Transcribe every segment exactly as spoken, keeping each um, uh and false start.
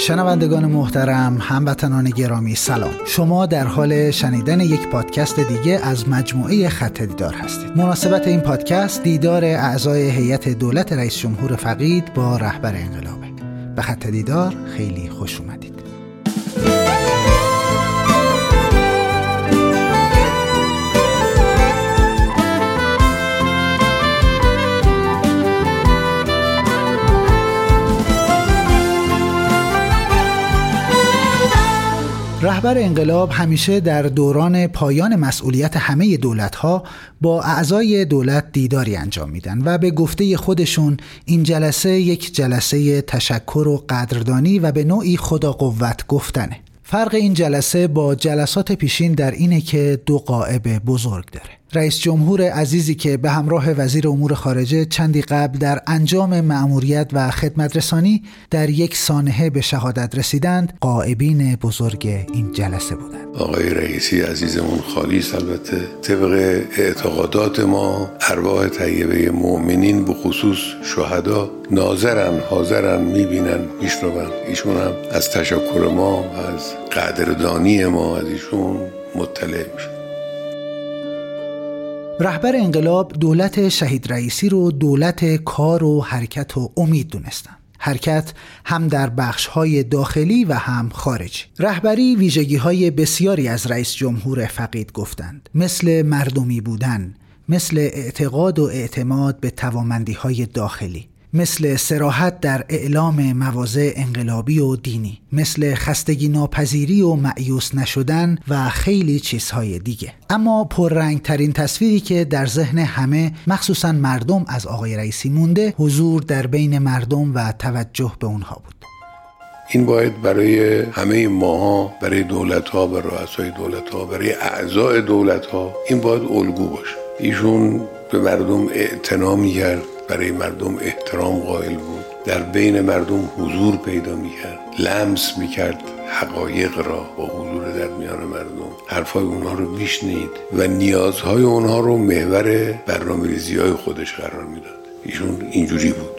شنوندگان محترم، هموطنان گرامی، سلام. شما در حال شنیدن یک پادکست دیگه از مجموعه خط دیدار هستید. مناسبت این پادکست دیدار اعضای هیئت دولت رئیس جمهور فقید با رهبر انقلابه. به خط دیدار خیلی خوش اومدید. رهبر انقلاب همیشه در دوران پایان مسئولیت همه دولت‌ها با اعضای دولت دیداری انجام میدن و به گفته خودشون این جلسه یک جلسه تشکر و قدردانی و به نوعی خدا قوت گفتنه. فرق این جلسه با جلسات پیشین در اینه که دو غائب بزرگ داره. رئیس جمهور عزیزی که به همراه وزیر امور خارجه چندی قبل در انجام مأموریت و خدمترسانی در یک سانحه به شهادت رسیدند، غائبین بزرگ این جلسه بودند. آقای رئیسی عزیزمون خالیس، البته طبق اعتقادات ما ارواح طیبه مؤمنین به خصوص شهدا ناظرن، حاضرن، میبینن، میشنون. ایشون هم از تشکر ما، از قدردانی ما از ایشون مطلع میشه. رهبر انقلاب دولت شهید رئیسی رو دولت کار و حرکت و امید دونستن. حرکت هم در بخش‌های داخلی و هم خارجی. رهبری ویژگی‌های بسیاری از رئیس جمهور فقید گفتند، مثل مردمی بودن، مثل اعتقاد و اعتماد به توانمندی‌های داخلی، مثل صراحت در اعلام مواضع انقلابی و دینی، مثل خستگی ناپذیری و مایوس نشدن و خیلی چیزهای دیگه. اما پررنگ ترین تصویری که در ذهن همه، مخصوصا مردم، از آقای رئیسی مونده، حضور در بین مردم و توجه به اونها بود. این باید برای همه ماها، برای دولت‌ها، برای رؤسای دولت‌ها، برای اعضای دولت‌ها، این باید الگو باشه. ایشون به مردم اعتنا می‌کرد، برای مردم احترام قائل بود، در بین مردم حضور پیدا میکرد، لمس میکرد حقایق را با حضور در میان مردم، حرفای اونها رو میشنید و نیازهای اونها رو محور برنامه‌ریزی‌های خودش قرار میداد. ایشون اینجوری بود.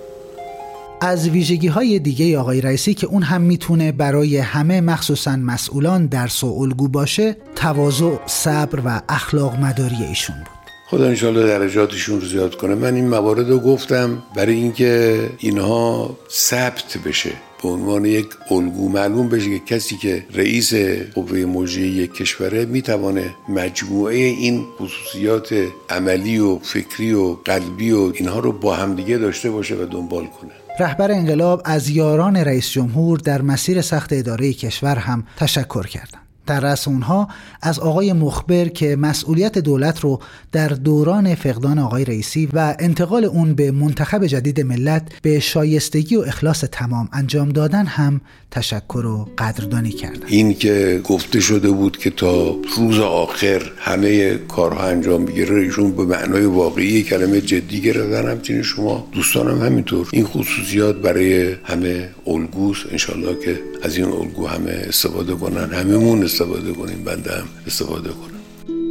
از ویژگی‌های دیگه آقای رئیسی که اون هم میتونه برای همه مخصوصاً مسئولان درس و الگو باشه، تواضع، صبر و اخلاق مداری ایشون بود. خدا انشالله درجاتشون رو زیاد کنه. من این موارد رو گفتم برای اینکه اینها ثبت بشه، به عنوان یک الگو معلوم بشه که کسی که رئیس قوه مجریه یک کشوره میتوانه مجموعه این خصوصیات عملی و فکری و قلبی و اینها رو با همدیگه داشته باشه و دنبال کنه. رهبر انقلاب از یاران رئیس جمهور در مسیر سخت اداره کشور هم تشکر کردند. در رأس اونها از آقای مخبر که مسئولیت دولت رو در دوران فقدان آقای رئیسی و انتقال اون به منتخب جدید ملت به شایستگی و اخلاص تمام انجام دادن هم تشکر و قدردانی کردن. این که گفته شده بود که تا روز آخر همه کارها انجام بگیره، ایشون به معنای واقعی کلمه جدی گرفتن. همچنین شما دوستانم همینطور. این خصوصیات برای همه الگوست. انشالله که از این الگو همه استفاده کنن، هممون استفاده کنیم، بنده هم استفاده کنم.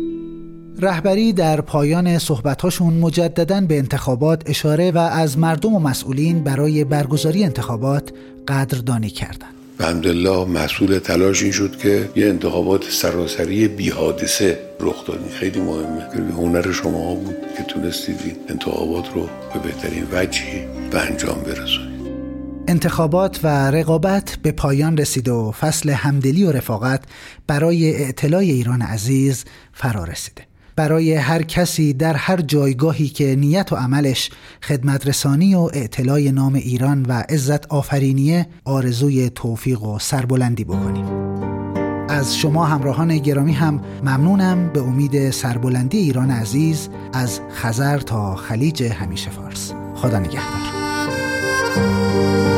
رهبری در پایان صحبت‌هاشون مجدداً به انتخابات اشاره و از مردم و مسئولین برای برگزاری انتخابات قدردانی کردند. الحمدلله محصول تلاش این شد که یه انتخابات سراسری بی حادثه رخ داد. خیلی مهمه که هنر شما بود که تونستید این انتخابات رو به بهترین وجهی به انجام برسونید. انتخابات و رقابت به پایان رسید و فصل همدلی و رفاقت برای اعتلاء ایران عزیز فرا رسیده. برای هر کسی در هر جایگاهی که نیت و عملش خدمت رسانی و اعتلاء نام ایران و عزت آفرینیه، آرزوی توفیق و سربلندی بکنیم. از شما همراهان گرامی هم ممنونم. به امید سربلندی ایران عزیز از خزر تا خلیج همیشه فارس. خدا نگهدار.